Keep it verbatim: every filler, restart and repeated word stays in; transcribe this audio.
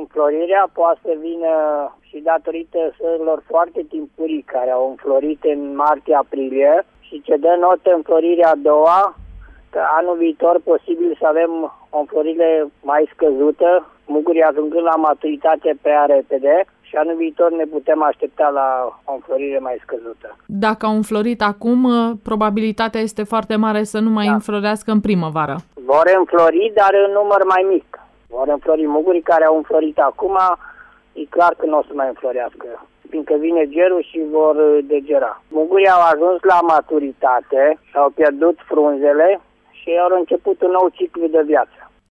înflorirea poate să vină și datorită sărilor foarte timpurii care au înflorit în martie-aprilie și ce dă notă înflorirea a doua, că anul viitor posibil să avem o înflorire mai scăzută, mugurii ajungând la maturitate prea repede și anul viitor ne putem aștepta la o înflorire mai scăzută. Dacă au înflorit acum, probabilitatea este foarte mare să nu mai da. înflorească în primăvară. Vor înflori, dar în număr mai mic. Vor înflori mugurii care au înflorit acum, e clar că nu o să mai înflorească, fiindcă vine gerul și vor degera. Mugurii au ajuns la maturitate, au pierdut frunzele și au început un nou ciclu de viață.